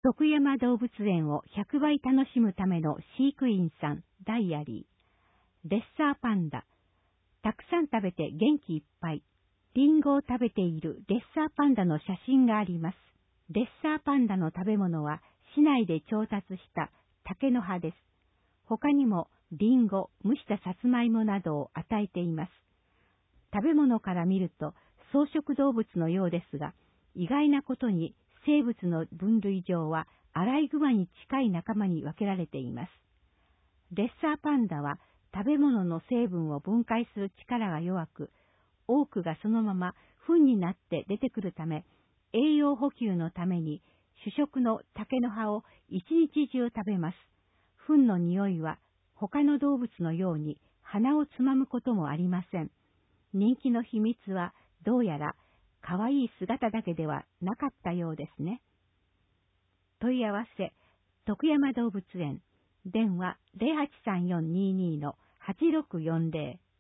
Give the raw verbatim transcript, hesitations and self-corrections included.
徳山動物園をひゃくばい楽しむための飼育員さんダイアリー。レッサーパンダ。たくさん食べて元気いっぱい。リンゴを食べているレッサーパンダの写真があります。レッサーパンダの食べ物は市内で調達した竹の葉です。他にもリンゴ、蒸したさつまいもなどを与えています。食べ物から見ると草食動物のようですが、意外なことに生物の分類上はアライグマに近い仲間に分けられています。レッサーパンダは食べ物の成分を分解する力が弱く、多くがそのまま糞になって出てくるため、栄養補給のために主食の竹の葉を一日中食べます。糞の匂いは他の動物のように鼻をつまむこともありません。人気の秘密はどうやらかわいい姿だけではなかったようですね。問い合わせ、徳山動物園、電話 ゼロはちさんよんにーにーのはちろくよんゼロ